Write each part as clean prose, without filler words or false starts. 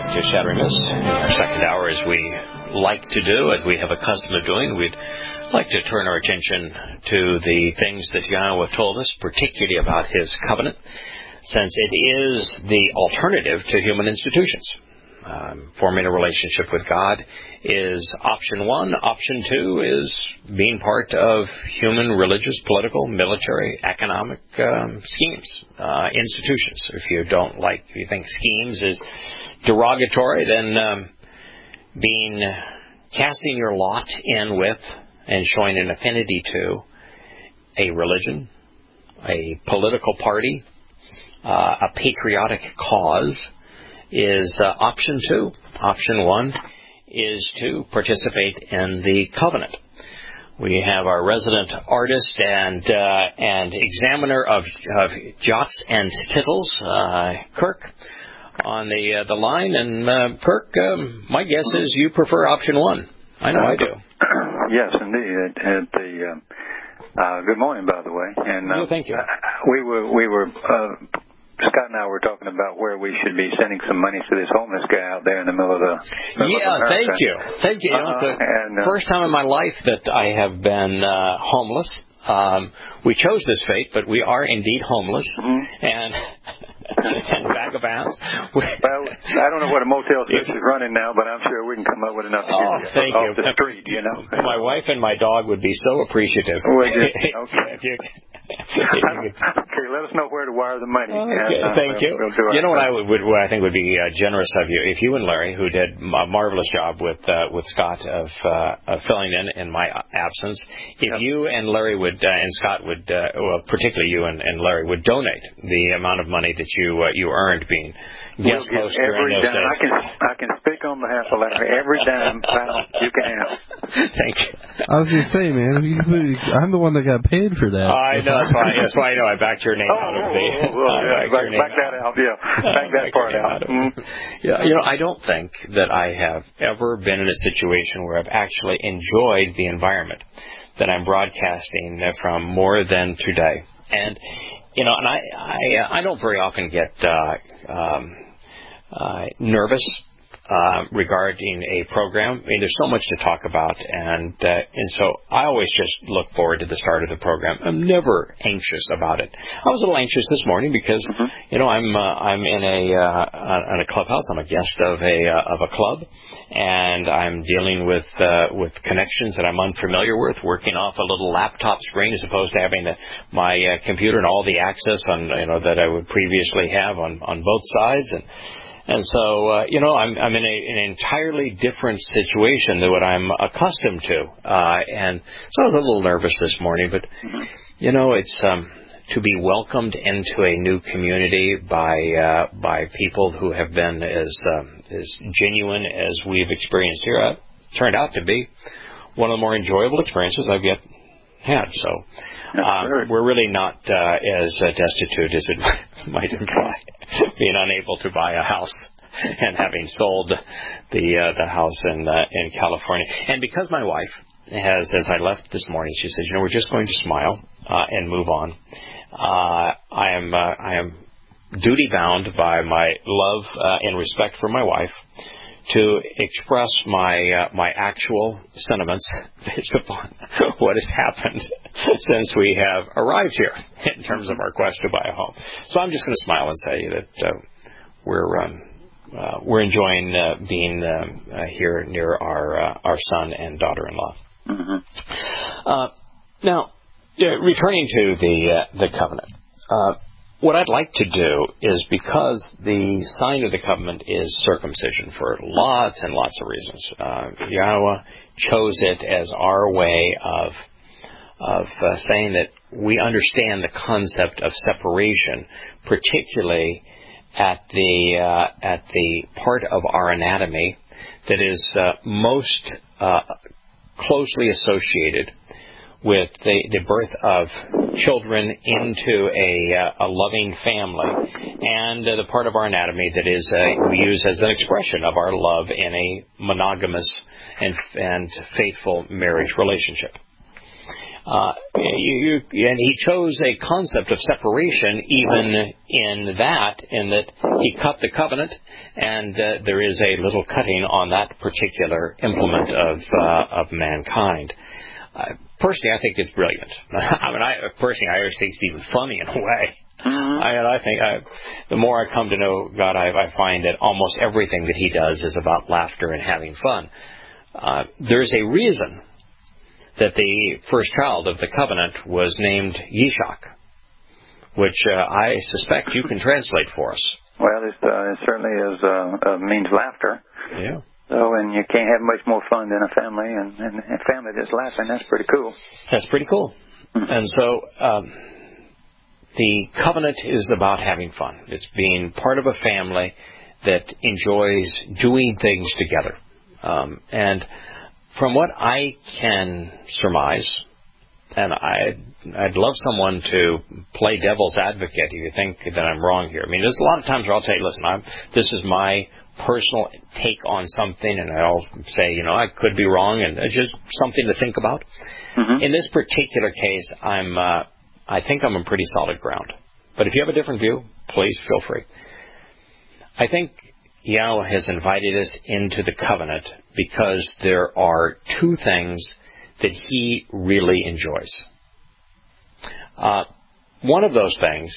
back to Shattering Myths. In our second hour, as we like to do, as we have a custom of doing, we'd like to turn our attention to the things that Yahweh told us, particularly about His covenant, since it is the alternative to human institutions. Forming a relationship with God is option one. Option two is being part of human, religious, political, military, economic schemes, institutions. If you think schemes is derogatory, then casting your lot in with and showing an affinity to a religion, a political party, a patriotic cause is option two. Option one is to participate in the covenant. We have our resident artist and examiner of jots and tittles, Kirk, on the line. And Kirk, my guess is you prefer option one. I know I do. Yes, indeed. Good morning, by the way. And thank you. We were Scott and I were talking about where we should be sending some money to this homeless guy out there in the middle of the Thank you. Thank you. It's the first time in my life that I have been homeless. We chose this fate, but we are indeed homeless. Mm-hmm. And vagabonds. Well, I don't know what a Motel 6 is running now, but I'm sure we can come up with enough to get you off the street, you know. My wife and my dog would be so appreciative. Would you? Okay. Okay, let us know where to wire the money. Okay, thank you. We'll you know what I think would be generous of you, if you and Larry, who did a marvelous job with Scott of filling in my absence, if you and Larry would and Scott would, particularly you and Larry would donate the amount of money that you earned being guest host during those days. I can speak on behalf of Larry. Every dime you can have. Thank you. I was going to say, man, I'm the one that got paid for that. I know. That's why I know I backed your name out of the. Back that out. Yeah, back that part out. Mm-hmm. Yeah, I don't think that I have ever been in a situation where I've actually enjoyed the environment that I'm broadcasting from more than today. And I don't very often get nervous regarding a program. I mean, there's so much to talk about, and so I always just look forward to the start of the program. I'm never anxious about it. I was a little anxious this morning because I'm in a clubhouse. I'm a guest of a club, and I'm dealing with connections that I'm unfamiliar with, working off a little laptop screen as opposed to having my computer and all the access on that I would previously have on both sides. And so, I'm in an entirely different situation than what I'm accustomed to. And so I was a little nervous this morning, but, it's to be welcomed into a new community by people who have been as genuine as we've experienced here. Turned out to be one of the more enjoyable experiences I've yet had. So we're really not as destitute as it might imply, being unable to buy a house and having sold the house in California. And because my wife has, as I left this morning, she says, we're just going to smile and move on. I am duty bound by my love and respect for my wife to express my actual sentiments based upon what has happened since we have arrived here in terms of our quest to buy a home. So I'm just going to smile and say that we're enjoying being here near our son and daughter-in-law. Mm-hmm. Now, returning to the covenant. What I'd like to do is, because the sign of the covenant is circumcision for lots and lots of reasons, Yahweh chose it as our way of saying that we understand the concept of separation, particularly at the part of our anatomy that is most closely associated with the birth of children into a loving family, and the part of our anatomy that is we use as an expression of our love in a monogamous and faithful marriage relationship. And he chose a concept of separation even in that he cut the covenant, and there is a little cutting on that particular implement of mankind. Personally, I think it's brilliant. I mean, I always think it's even funny in a way. Mm-hmm. I think the more I come to know God, I find that almost everything that He does is about laughter and having fun. There's a reason that the first child of the covenant was named Yishak, which I suspect you can translate for us. Well, it certainly is means laughter. Yeah. So, and you can't have much more fun than a family, and a family that's laughing. That's pretty cool. That's pretty cool. Mm-hmm. And so the covenant is about having fun. It's being part of a family that enjoys doing things together. And from what I can surmise, and I'd love someone to play devil's advocate if you think that I'm wrong here. I mean, there's a lot of times where I'll tell you, listen, this is my personal take on something, and I'll say, I could be wrong, and it's just something to think about. Mm-hmm. In this particular case, I think I'm on pretty solid ground. But if you have a different view, please feel free. I think Yahweh has invited us into the covenant because there are two things that He really enjoys. One of those things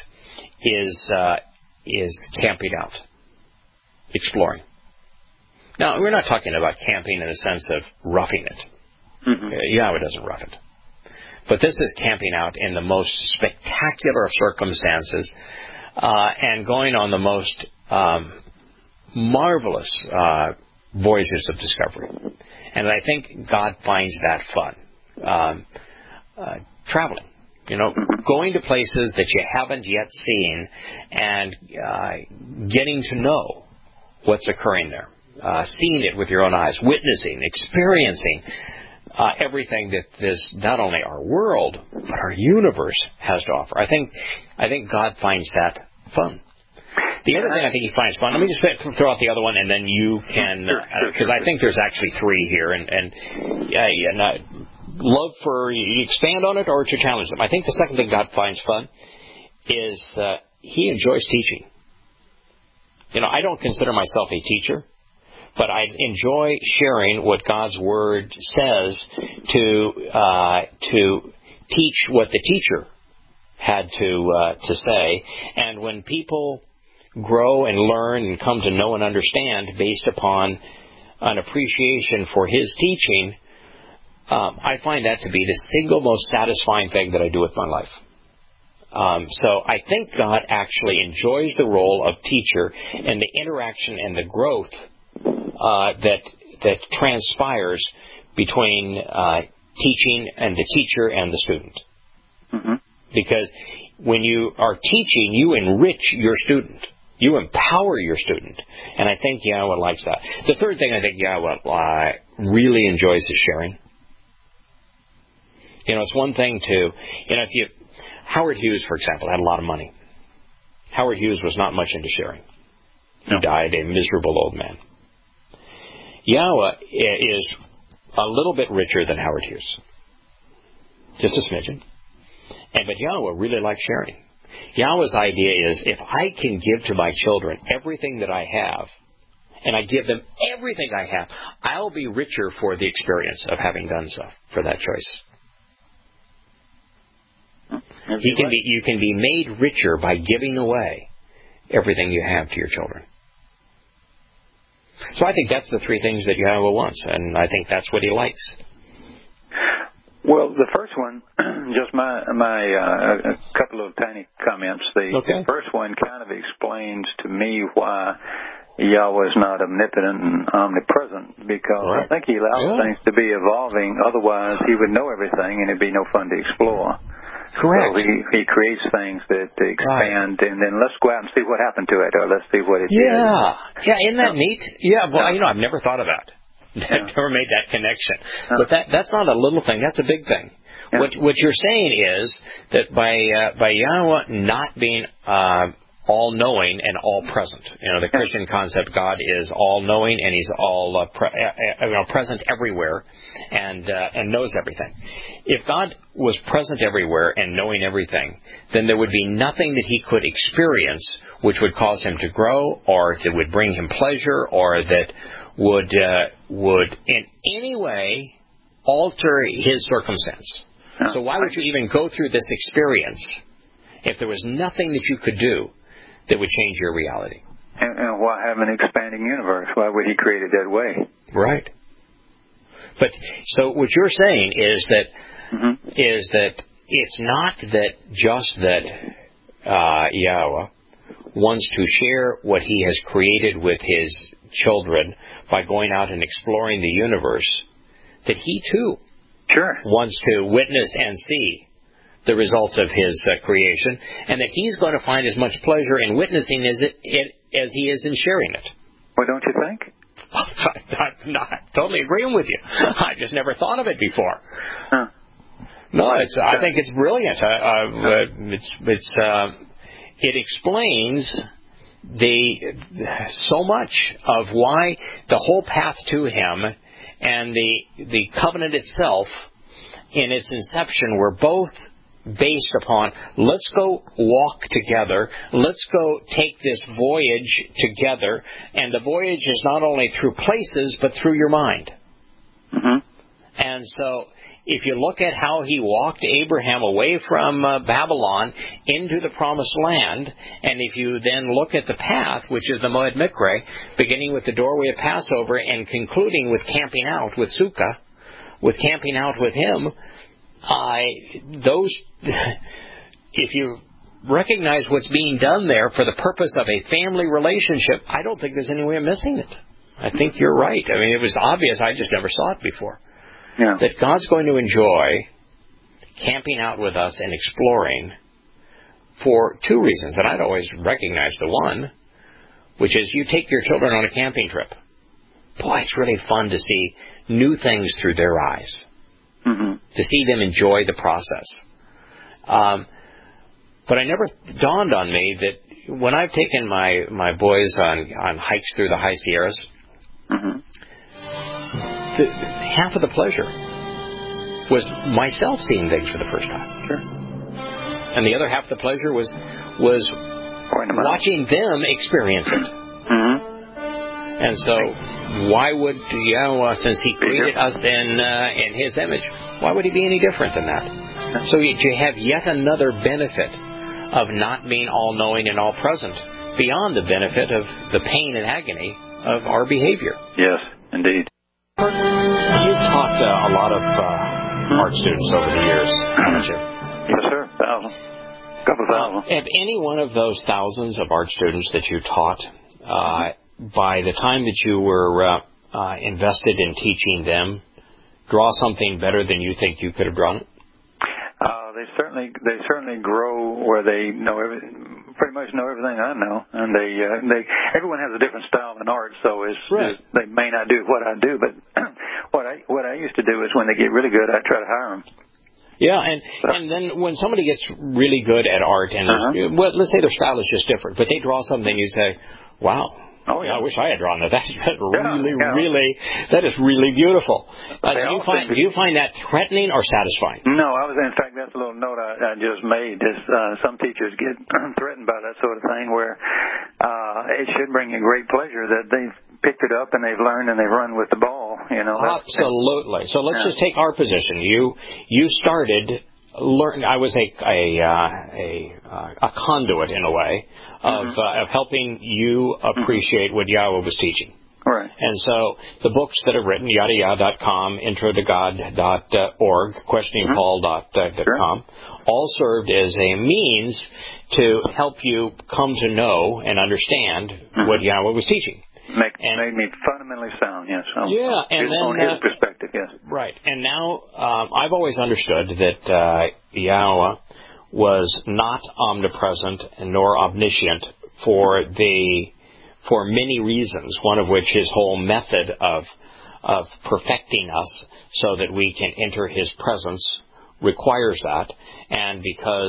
is camping out, exploring. Now, we're not talking about camping in the sense of roughing it. Mm-hmm. Yahweh doesn't rough it. But this is camping out in the most spectacular of circumstances and going on the most marvelous voyages of discovery. And I think God finds that fun. Traveling. Going to places that you haven't yet seen and getting to know what's occurring there. Seeing it with your own eyes, witnessing, experiencing everything that this, not only our world, but our universe has to offer. I think God finds that fun. The other thing I think He finds fun, let me just throw out the other one, and then you can, because I think there's actually three here, and love for you expand on it or to challenge them. I think the second thing God finds fun is that He enjoys teaching. I don't consider myself a teacher, but I enjoy sharing what God's Word says to teach what the teacher had to say. And when people grow and learn and come to know and understand based upon an appreciation for His teaching, I find that to be the single most satisfying thing that I do with my life. So I think God actually enjoys the role of teacher and the interaction and the growth that transpires between teaching and the teacher and the student. Mm-hmm. Because when you are teaching, you enrich your student. You empower your student. And I think Yahweh likes that. The third thing I think Yahweh really enjoys is sharing. It's one thing to, Howard Hughes, for example, had a lot of money. Howard Hughes was not much into sharing. He died a miserable old man. Yahweh is a little bit richer than Howard Hughes. Just a smidgen. But Yahweh really likes sharing. Yahweh's idea is, if I can give to my children everything that I have, and I give them everything I have, I'll be richer for the experience of having done so, for that choice. You can be made richer by giving away everything you have to your children. So I think that's the three things that Yahweh wants, and I think that's what He likes. Well, the first one, just my a couple of tiny comments. The first one kind of explains to me why Yahweh is not omnipotent and omnipresent, because I think He allows things to be evolving. Otherwise, He would know everything, and it'd be no fun to explore. Correct. So He creates things that expand, and then let's go out and see what happened to it, or let's see what it did. Yeah, isn't that neat? Yeah, well, I've never thought of that. I've never made that connection. But that's not a little thing. That's a big thing. What you're saying is that by Yahweh not being all-knowing and all-present. The Christian concept, God is all-knowing and He's all present everywhere and knows everything. If God was present everywhere and knowing everything, then there would be nothing that He could experience which would cause Him to grow, or that would bring Him pleasure, or that would in any way alter His circumstance. So why would you even go through this experience if there was nothing that you could do that would change your reality? And why have an expanding universe? Why would He create it that way? Right. But so what you're saying is that it's not that Yahweh wants to share what He has created with His children by going out and exploring the universe, that He too wants to witness and see the result of His creation, and that He's going to find as much pleasure in witnessing it as He is in sharing it. Well, don't you think? I'm not totally agreeing with you. I just never thought of it before. No, I think it's brilliant. It explains so much of why the whole path to Him and the covenant itself in its inception were both based upon, let's go walk together, let's go take this voyage together, and the voyage is not only through places, but through your mind. And so, if you look at how He walked Abraham away from Babylon into the Promised Land, and if you then look at the path, which is the Moed Mikre, beginning with the doorway of Passover and concluding with camping out with Sukkah, with camping out with Him, if you recognize what's being done there for the purpose of a family relationship, I don't think there's any way of missing it. I think you're right. I mean, it was obvious. I just never saw it before. Yeah. That God's going to enjoy camping out with us and exploring for two reasons. And I'd always recognize the one, which is you take your children on a camping trip. Boy, it's really fun to see new things through their eyes. To see them enjoy the process. But it never dawned on me that when I've taken my boys on hikes through the high Sierras, half of the pleasure was myself seeing things for the first time. And the other half of the pleasure was watching them experience it. And so, why would Yahweh, since He created us in His image, why would He be any different than that? So you have yet another benefit of not being all-knowing and all-present, beyond the benefit of the pain and agony of our behavior. Yes, indeed. You've taught a lot of art students over the years, haven't you? Yes, sir. Couple thousand. Have any one of those thousands of art students that you taught, by the time that you were invested in teaching them, draw something better than you think you could have drawn it? They certainly grow where they know pretty much know everything I know, and they everyone has a different style in art, so they may not do what I do, but what I used to do is when they get really good, I try to hire them. Yeah, and then when somebody gets really good at art, and let's say their style is just different, but they draw something, you say, wow. Oh, yeah, I wish I had drawn that. That is really beautiful. Do you find that threatening or satisfying? No, in fact, that's a little note I just made. Some teachers get threatened by that sort of thing, where it should bring you great pleasure that they've picked it up and they've learned and they've run with the ball. Absolutely. So let's just take our position. You started learning. I was a conduit in a way of helping you appreciate what Yahweh was teaching. Right. And so the books that are written, yadayah.com, introdogod.org, questioningpaul.com, all served as a means to help you come to know and understand what Yahweh was teaching. Made me fundamentally sound, yes. On his perspective, yes. Right. And now I've always understood that Yahweh was not omnipresent nor omniscient for many reasons, one of which his whole method of perfecting us so that we can enter his presence requires that, and because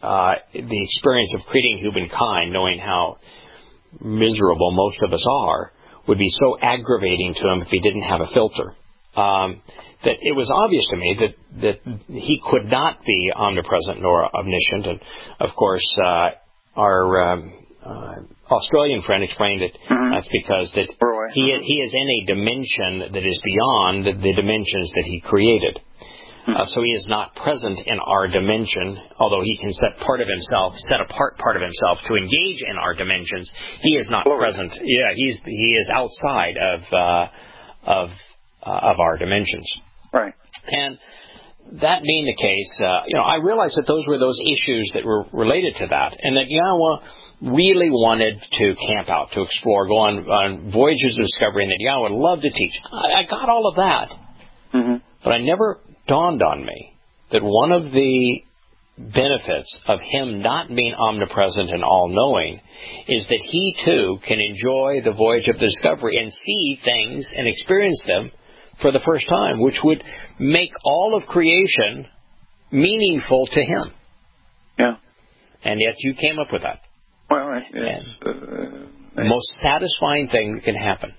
the experience of creating humankind, knowing how miserable most of us are, would be so aggravating to him if he didn't have a filter. That it was obvious to me that he could not be omnipresent nor omniscient. And, of course, our Australian friend explained it. That's because that he is in a dimension that is beyond the dimensions that he created. So he is not present in our dimension, although he can set apart part of himself to engage in our dimensions. He is not present. Yeah, he is outside of our dimensions. Right. And that being the case, I realized that those were those issues that were related to that, and that Yahweh really wanted to camp out, to explore, go on voyages of discovery, and that Yahweh would love to teach. I got all of that, but I never dawned on me that one of the benefits of him not being omnipresent and all-knowing is that he, too, can enjoy the voyage of discovery and see things and experience them for the first time, which would make all of creation meaningful to him. Yeah. And yet you came up with that. Well, the most satisfying thing that can happen.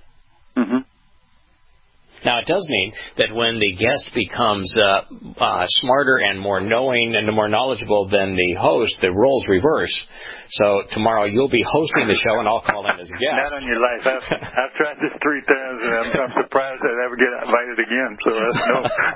Now, it does mean that when the guest becomes smarter and more knowing and more knowledgeable than the host, the roles reverse. So tomorrow you'll be hosting the show, and I'll call in as a guest. Not on your life. I've tried this 3 times, and I'm surprised I'd ever get invited again. So no.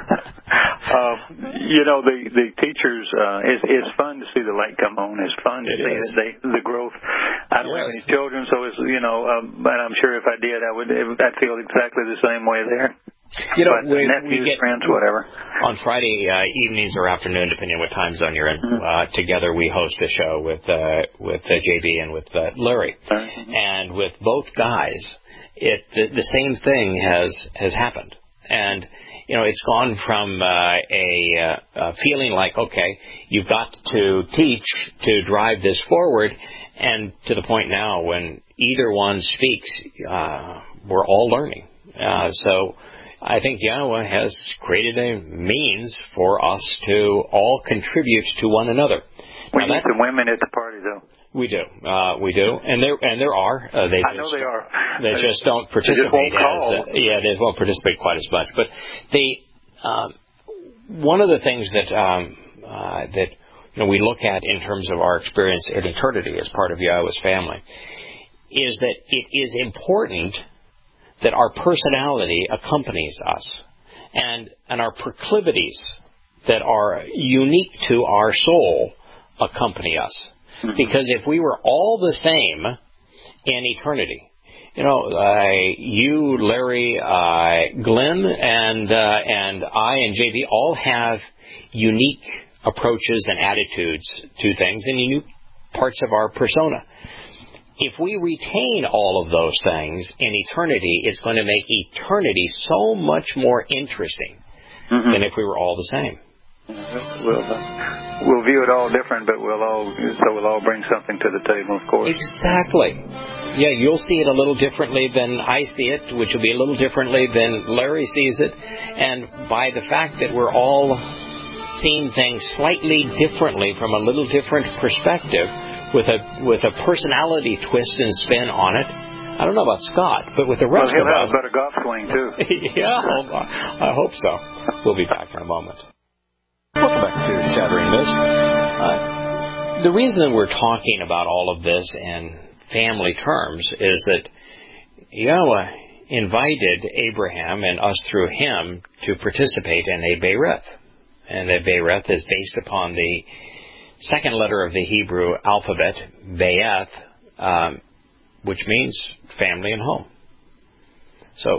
The teachers. It's fun to see the light come on. It's fun to see the growth. I don't have any children, so it's and I'm sure if I did, I'd feel exactly the same way there. We get friends, whatever. On Friday evenings or afternoon, depending on what time zone you're in, together we host a show with JB and with Larry, and with both guys, the same thing has happened, and it's gone from a feeling like, okay, you've got to teach to drive this forward, and to the point now when either one speaks, we're all learning. So I think Yahweh has created a means for us to all contribute to one another. We need some women at the party, though. We do, and there are. I know they are. They just don't participate. They just won't call. They won't participate quite as much. But one of the things that we look at in terms of our experience in eternity as part of Yahweh's family is that it is important that our personality accompanies us, and our proclivities that are unique to our soul accompany us. Because if we were all the same in eternity, you, Larry, Glenn, and I and JV all have unique approaches and attitudes to things and unique parts of our persona. If we retain all of those things in eternity, it's going to make eternity so much more interesting than if we were all the same. We'll view it all different, but we'll all bring something to the table, of course. Exactly. Yeah, you'll see it a little differently than I see it, which will be a little differently than Larry sees it. And by the fact that we're all seeing things slightly differently from a little different perspective, with a personality twist and spin on it. I don't know about Scott, but with the rest of us... He'll have a better golf swing, too. Yeah, I hope so. We'll be back in a moment. Welcome back to Shattering This. The reason that we're talking about all of this in family terms is that Yahweh invited Abraham and us through him to participate in a Beireth. And the Beireth is based upon the second letter of the Hebrew alphabet, Be'eth, which means family and home. So,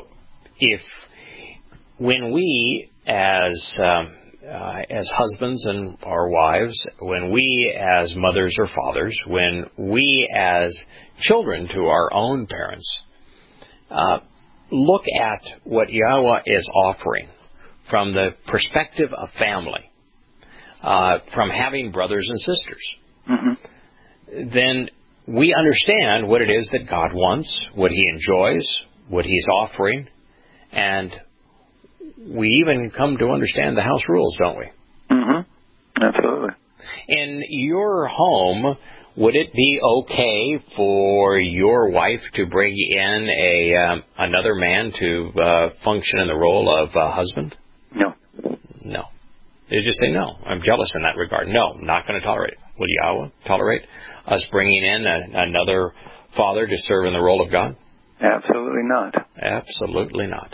when we as husbands and our wives, when we as mothers or fathers, when we as children to our own parents, look at what Yahweh is offering from the perspective of family, from having brothers and sisters, then we understand what it is that God wants, what He enjoys, what He's offering, and we even come to understand the house rules, don't we? Absolutely. In your home, would it be okay for your wife to bring in another man to function in the role of husband? No. No. They just say, no, I'm jealous in that regard. No, not going to tolerate it. Will Yahweh tolerate us bringing in another father to serve in the role of God? Absolutely not. Absolutely not.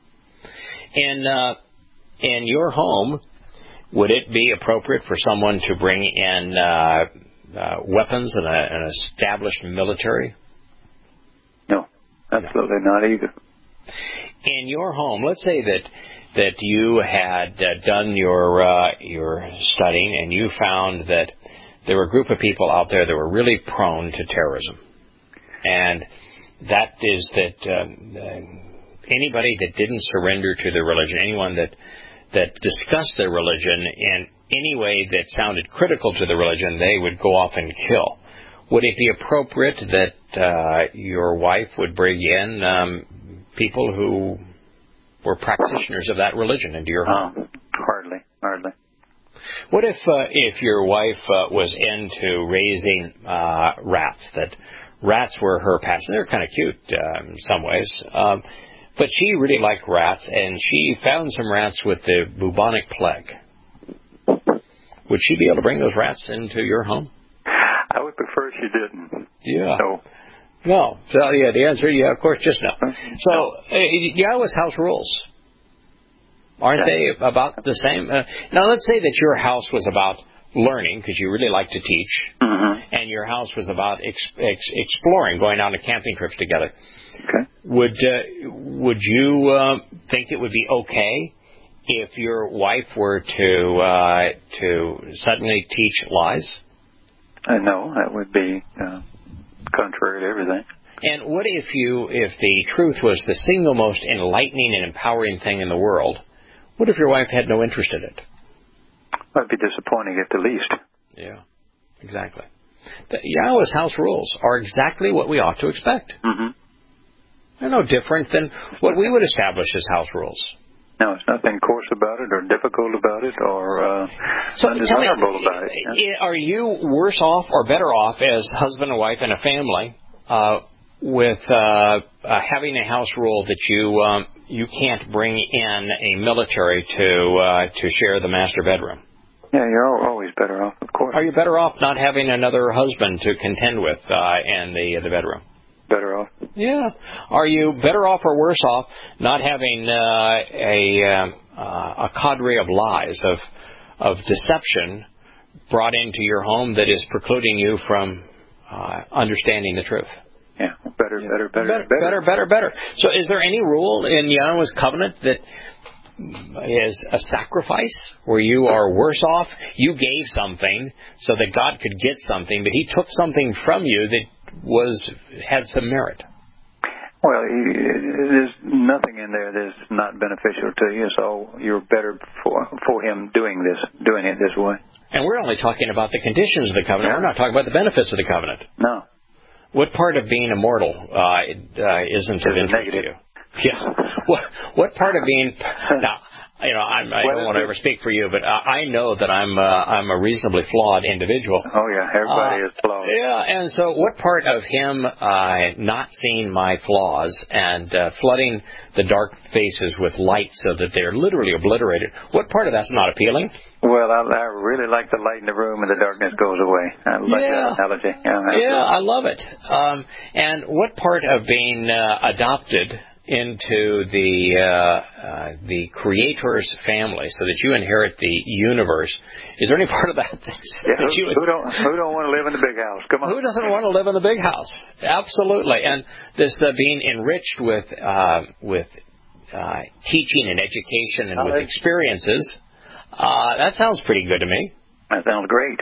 In your home, would it be appropriate for someone to bring in weapons and an established military? No, absolutely not either. In your home, let's say that you had done your studying and you found that there were a group of people out there that were really prone to terrorism, and that is that anybody that didn't surrender to their religion, anyone that discussed their religion in any way that sounded critical to the religion, they would go off and kill. Would it be appropriate that your wife would bring in people who were practitioners of that religion into your home? Hardly. What if your wife was into raising rats? That rats were her passion. They're kind of cute in some ways. But she really liked rats, and she found some rats with the bubonic plague. Would she be able to bring those rats into your home? I would prefer she didn't. Yeah. No. So, yeah, the answer, yeah, of course, just no. So, Yahweh's house rules. Aren't they about the same? Now, let's say that your house was about learning, because you really like to teach, and your house was about exploring, going on to camping trips together. Okay. Would you think it would be okay if your wife were to suddenly teach lies? No, that would be contrary to everything. And what if the truth was the single most enlightening and empowering thing in the world? What if your wife had no interest in it? That'd be disappointing at the least. Yeah, exactly. The Yahweh's house rules are exactly what we ought to expect. They're no different than what we would establish as house rules. No, it's nothing coarse about it or difficult about it or undesirable about it. Yeah. Are you worse off or better off as husband and wife in a family with having a house rule that you can't bring in a military to share the master bedroom? Yeah, you're always better off, of course. Are you better off not having another husband to contend with in the bedroom? Better off. Yeah. Are you better off or worse off not having a cadre of lies, of deception brought into your home that is precluding you from understanding the truth? Yeah, better. So is there any rule in Yahweh's covenant that is a sacrifice where you are worse off? You gave something so that God could get something, but He took something from you that had some merit. Well, there's nothing in there that's not beneficial to you, so you're better for him doing it this way. And we're only talking about the conditions of the covenant. Yeah. We're not talking about the benefits of the covenant. No. What part of being immortal isn't of interest to you? Yeah. What part of being now? I don't want to ever speak for you, but I know that I'm a reasonably flawed individual. Oh yeah, everybody is flawed. Yeah, and so what part of him not seeing my flaws and flooding the dark faces with light so that they're literally obliterated? What part of that's not appealing? Well, I really like the light in the room and the darkness goes away. I like that analogy. Yeah, I love it. And what part of being adopted into the Creator's family, so that you inherit the universe? Is there any part of that? Who don't want to live in the big house? Come on. Who doesn't want to live in the big house? Absolutely. And this being enriched with teaching and education and with experiences, that sounds pretty good to me. That sounds great.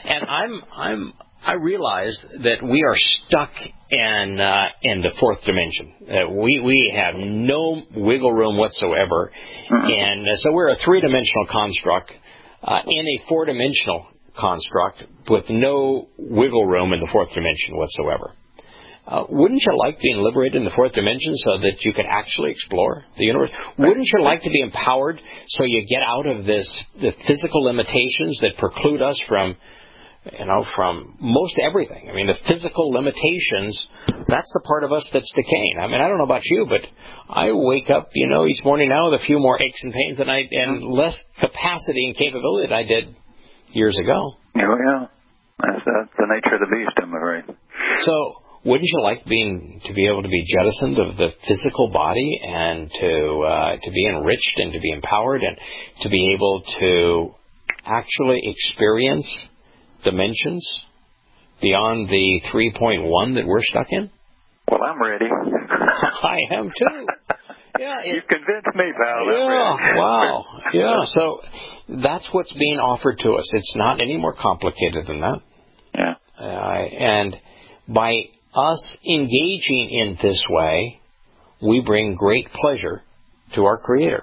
And I realize that we are stuck in the fourth dimension. We have no wiggle room whatsoever, and so we're a three-dimensional construct in a four-dimensional construct with no wiggle room in the fourth dimension whatsoever. Wouldn't you like being liberated in the fourth dimension so that you could actually explore the universe? Wouldn't you like to be empowered so you get out of the physical limitations that preclude us from from most everything. I mean, the physical limitations, that's the part of us that's decaying. I mean, I don't know about you, but I wake up, each morning now with a few more aches and pains and less capacity and capability than I did years ago. Oh, yeah. That's the nature of the beast, I'm afraid. So, wouldn't you like to be able to be jettisoned of the physical body and to be enriched and to be empowered and to be able to actually experience dimensions beyond the 3.1 that we're stuck in? Well, I'm ready. I am too. Yeah, you've convinced me, pal. Yeah, wow. Yeah, so that's what's being offered to us. It's not any more complicated than that. Yeah. And by us engaging in this way, we bring great pleasure to our Creator.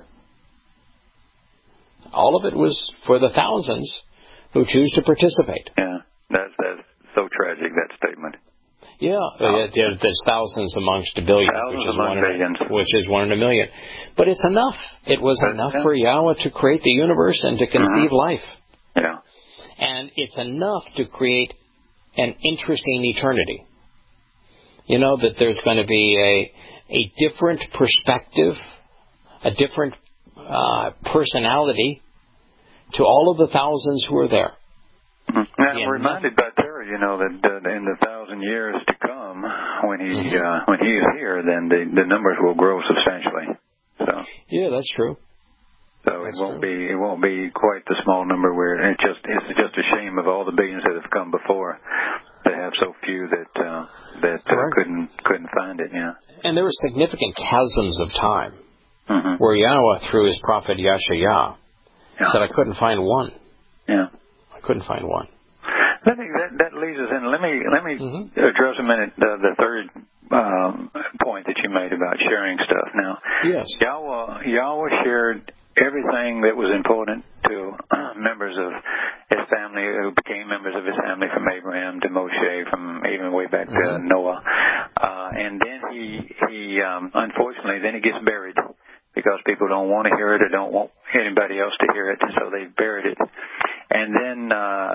All of it was for the thousands who choose to participate. Yeah, that's so tragic, that statement. Yeah, there's thousands amongst a billion, which is one in a million. But it's enough. It was enough for Yahweh to create the universe and to conceive life. Yeah. And it's enough to create an interesting eternity. That there's going to be a different perspective, a different personality to all of the thousands who are there. Now, I'm reminded by Terry, that in the 1,000 years to come, when he's here, then the numbers will grow substantially. So. Yeah, that's true. So it won't be quite the small number where it's just a shame of all the billions that have come before to have so few that couldn't find it. Yeah. And there were significant chasms of time where Yahweh, through his prophet Yashayah, said, "I couldn't find one." Yeah. I couldn't find one. That leads us in. Let me address a minute the third point that you made about sharing stuff. Now, yes, Yahweh shared everything that was important to members of his family, who became members of his family, from Abraham to Moshe, from even way back to Noah, and then he unfortunately then he gets buried because people don't want to hear it or don't want anybody else to hear it, so they buried it. And then,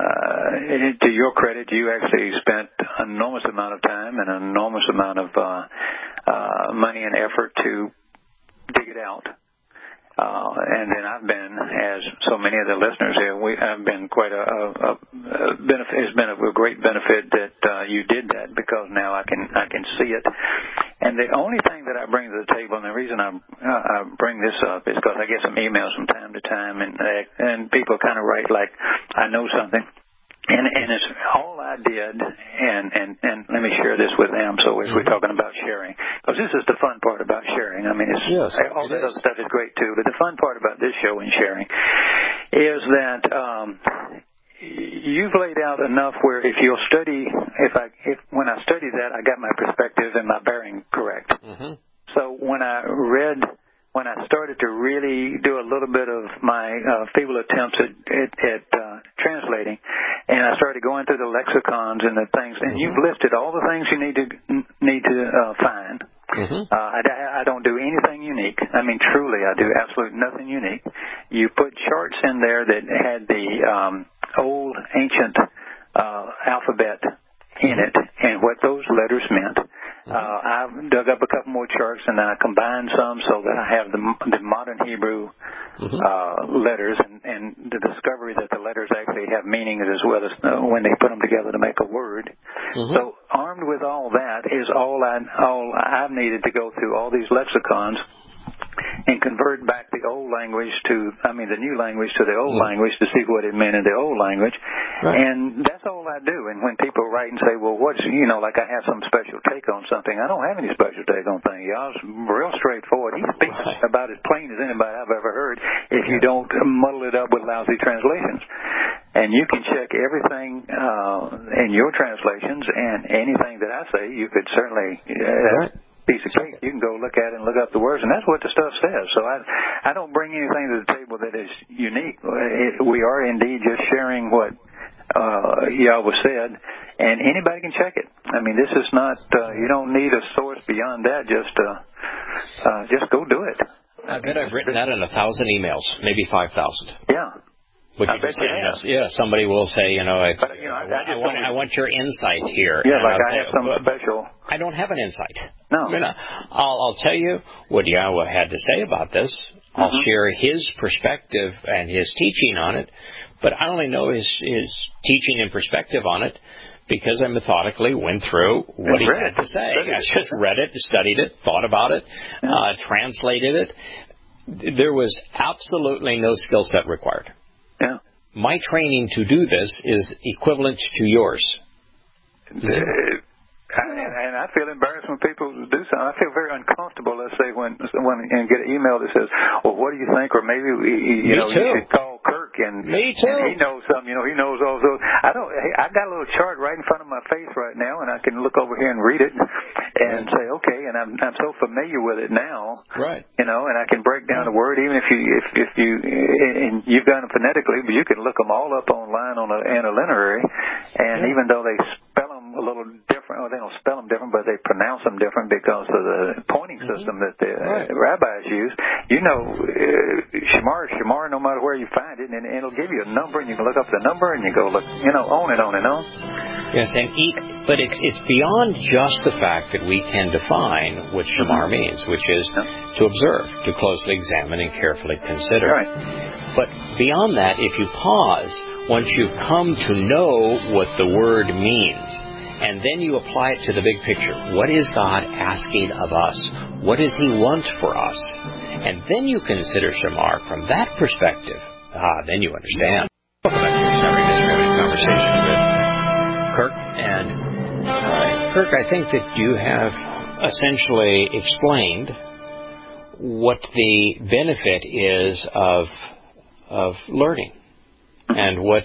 to your credit, you actually spent an enormous amount of time and an enormous amount of money and effort to dig it out. And then I've been, as so many of the listeners here, I've been quite a benefit. It's been a great benefit that you did that, because now I can see it. And the only thing that I bring to the table, and the reason I bring this up, is because I get some emails from time to time, and people kind of write like, I know something. And it's all I did, and let me share this with them. So if we're talking about sharing, because this is the fun part about sharing. I mean, all that other stuff is great too, but the fun part about this show and sharing is that you've laid out enough where if you'll study, when I study that, I got my perspective and my bearing correct. Mm-hmm. So when I started to really do a little bit of my feeble attempts at translating, and I started going through the lexicons and the things, and you've listed all the things you need to find. Mm-hmm. I don't do anything unique. I mean, truly, I do absolutely nothing unique. You put charts in there that had the old ancient alphabet in it and what those letters meant. I've dug up a couple more charts, and I combined some so that I have the modern Hebrew letters, and the discovery that the letters actually have meanings as well as when they put them together to make a word. So armed with all that is all I've needed to go through all these lexicons and convert back the old language the new language to the old language to see what it meant in the old language. Right. And that's all I do. And when people write and say, well, like I have some special take on something, I don't have any special take on things. Y'all's real straightforward. He speaks about as plain as anybody I've ever heard if you don't muddle it up with lousy translations. And you can check everything in your translations, and anything that I say, you could certainly piece of cake. You can go look at it and look up the words, and that's what the stuff says. So I don't bring anything to the table that is unique. We are indeed just sharing what Yahweh said, and anybody can check it. I mean, this is not, you don't need a source beyond that. Just go do it. I bet I've written that in 1,000 emails, maybe 5,000. Yeah. Which I bet you have. Yeah, somebody will say, But, I I want your insight here. Yeah, like I have some special. I don't have an insight. No. I mean, I'll tell you what Yahweh had to say about this. I'll share his perspective and his teaching on it, but I only know his teaching and perspective on it because I methodically went through what he had to say. I just read it, studied it, thought about it, translated it. There was absolutely no skill set required. Yeah. My training to do this is equivalent to yours. And I feel embarrassed when people do something. I feel very uncomfortable, let's say, when and get an email that says, well, what do you think? Or maybe, you should call Kirk and, Me too. And he knows something. He knows all those. I got a little chart right in front of my face right now, and I can look over here and read it and say, okay, and I'm so familiar with it now. Right. And I can break down the word, even if you and you've done it phonetically, but you can look them all up online on an interlineary, and even though they spell them a little different, or they don't spell them different, but they pronounce them different because of the pointing system that the rabbis use. Shamar, no matter where you find it, and it'll give you a number, and you can look up the number, and you go look, on and on and on. Yes, but it's beyond just the fact that we can define what Shamar means, which is to observe, to closely examine and carefully consider. Right. But beyond that, if you pause, once you come to know what the word means, and then you apply it to the big picture. What is God asking of us? What does he want for us? And then you consider Shamar from that perspective. Then you understand. Welcome back to Discovery Mystery Conversation with Kirk. And Kirk, I think that you have essentially explained what the benefit is of learning and what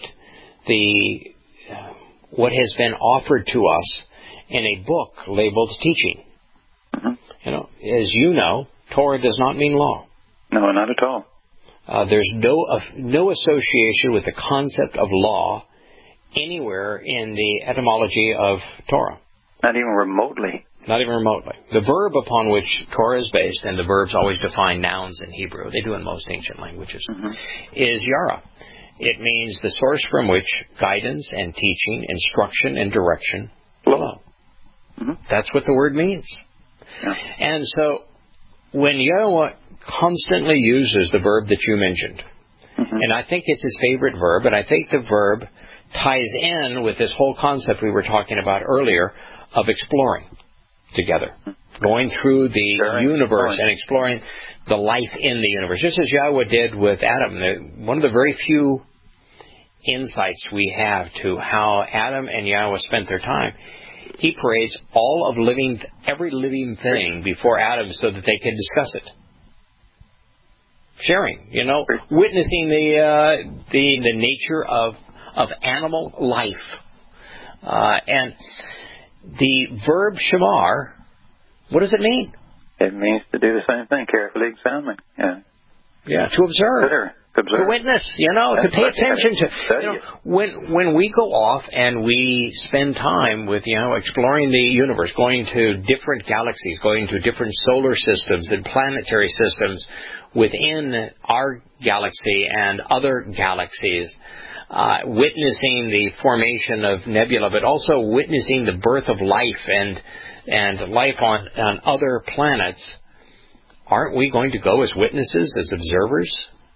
has been offered to us in a book labeled teaching. As you know, Torah does not mean law. No, not at all. There's no association with the concept of law anywhere in the etymology of Torah. Not even remotely. Not even remotely. The verb upon which Torah is based, and the verbs always define nouns in Hebrew, they do in most ancient languages, is yara. It means the source from which guidance and teaching, instruction and direction flow. That's what the word means. Yeah. And so when Yahweh constantly uses the verb that you mentioned, and I think it's his favorite verb, and I think the verb ties in with this whole concept we were talking about earlier of exploring together, going through the universe and exploring the life in the universe, just as Yahweh did with Adam. One of the very few insights we have to how Adam and Yahweh spent their time, he parades every living thing before Adam so that they can discuss it. Sharing, witnessing the nature of animal life. And the verb shamar, what does it mean? It means to do the same thing, carefully examine. Yeah, to observe. To witness, to pay attention to. When we go off and we spend time with, exploring the universe, going to different galaxies, going to different solar systems and planetary systems within our galaxy and other galaxies, witnessing the formation of nebula, but also witnessing the birth of life and life on other planets, aren't we going to go as witnesses, as observers?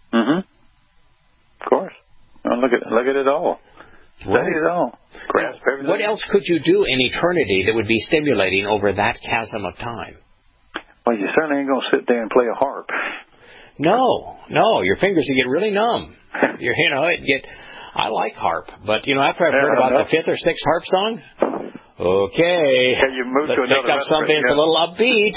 Of course. Well, look at it all. Right. Study it all. Grasp everything. What else could you do in eternity that would be stimulating over that chasm of time? Well, you certainly ain't going to sit there and play a harp. No. Your fingers would get really numb. I like harp, but after I've heard about the 5th or 6th harp song, okay, let's pick up something that's a little upbeat.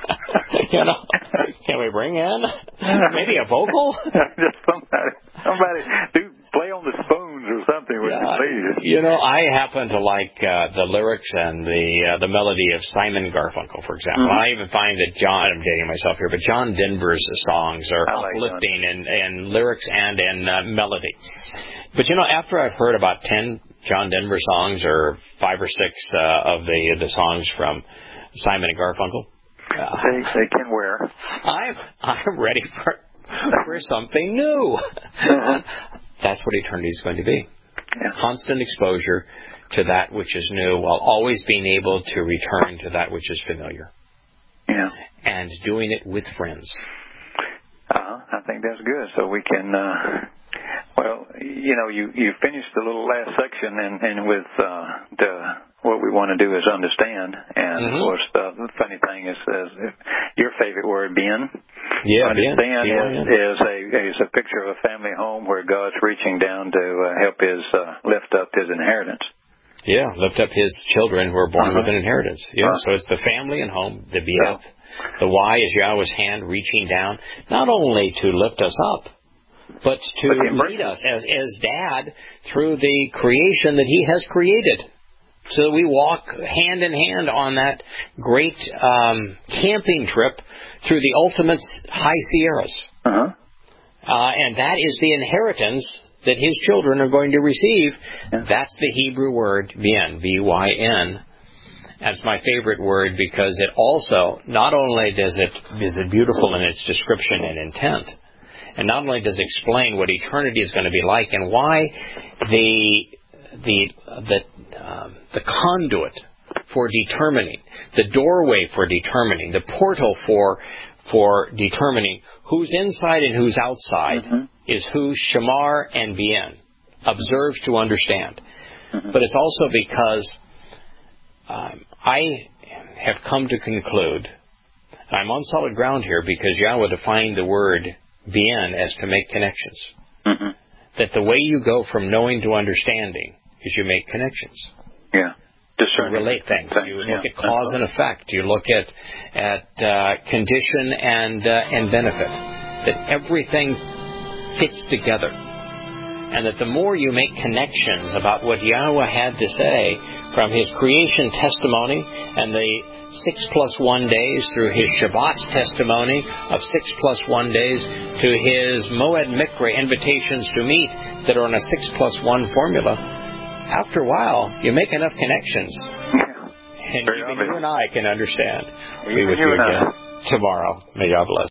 Can we bring in maybe a vocal? somebody play on the spoons or something with the lead. I happen to like the lyrics and the melody of Simon Garfunkel, for example. I even find that I'm dating myself here, but John Denver's songs are uplifting in lyrics and in melody. But after I've heard about 10 John Denver songs or 5 or 6 of the songs from Simon and Garfunkel, they can wear. I'm ready for something new. That's what eternity is going to be. Constant exposure to that which is new while always being able to return to that which is familiar. Yeah. And doing it with friends. I think that's good. So we can, you finished the little last section and with what we want to do is understand. And, of course, the funny thing is your favorite word, bien. Yeah, understand is a picture of a family home where God's reaching down to help lift up his inheritance. Yeah, lift up his children who are born with an inheritance. Yeah, so it's the family and home, the bien. The Y is Yahweh's hand reaching down, not only to lift us up, but to lead us as dad through the creation that he has created. So that we walk hand in hand on that great camping trip through the ultimate high Sierras. And that is the inheritance that his children are going to receive. That's the Hebrew word bien, B-Y-N. That's my favorite word because it also, not only is it beautiful in its description and intent, and not only does it explain what eternity is going to be like and why the conduit for determining, the doorway for determining, the portal for determining who's inside and who's outside is who Shamar and Bien observes to understand. But it's also because I have come to conclude, I'm on solid ground here because Yahweh defined the word bien as to make connections. That the way you go from knowing to understanding is you make connections. Yeah. You relate things. You look at cause and effect. You look at condition and benefit. That everything fits together. And that the more you make connections about what Yahweh had to say from his creation testimony and the 6+1 days through his Shabbat's testimony of 6+1 days to his Moed Mikra invitations to meet that are on a 6+1 formula, after a while you make enough connections. And even you and I can understand. We'll be with you again tomorrow. May God bless.